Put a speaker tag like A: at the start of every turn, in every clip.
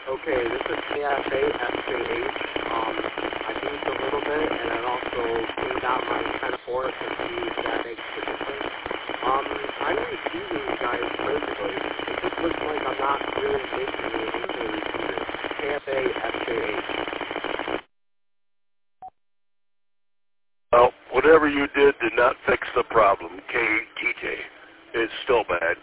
A: Okay, this is KFA SJH. I used a little bit, and I also cleaned out my antenna for it to see if that makes a difference. I'm receiving you guys perfectly. It just looks like I'm not really making it into the repeater. KFA SJH.
B: Well, whatever you did not fix the problem, KTJ. It's still bad.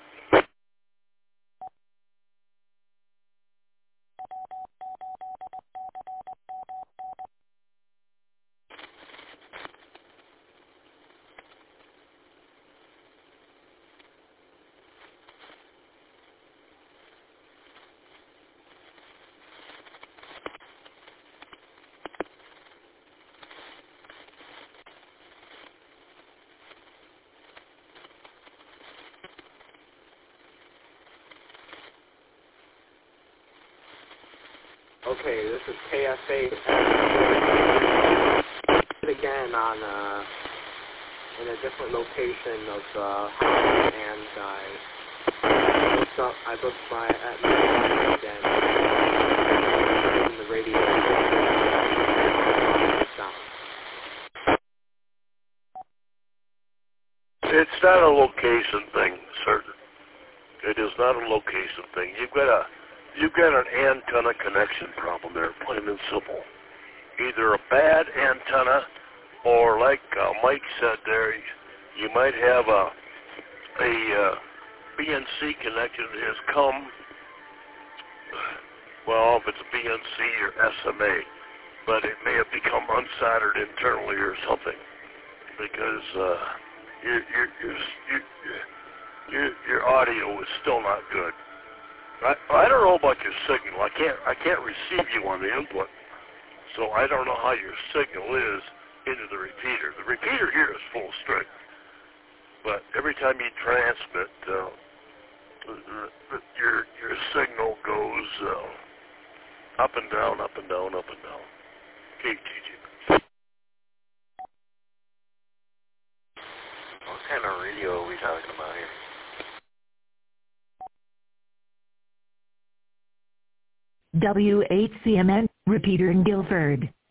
A: Okay, this is KFA again on in a different location of the house, and I looked at my again in the radio sound.
B: It's not a location thing, sir. It is not a location thing. You've got an antenna connection problem there, plain and simple. Either a bad antenna, or like Mike said there, you might have a BNC connection that has come. Well, if it's BNC or SMA, but it may have become unsoldered internally or something, because your audio is still not good. I don't know about your signal. I can't receive you on the input, so I don't know how your signal is into the repeater. The repeater here is full strength, but every time you transmit, your signal goes up and down, up and down, up and down. KTG.
C: What kind of radio are we talking about here?
D: WHCMN, repeater in Guilford.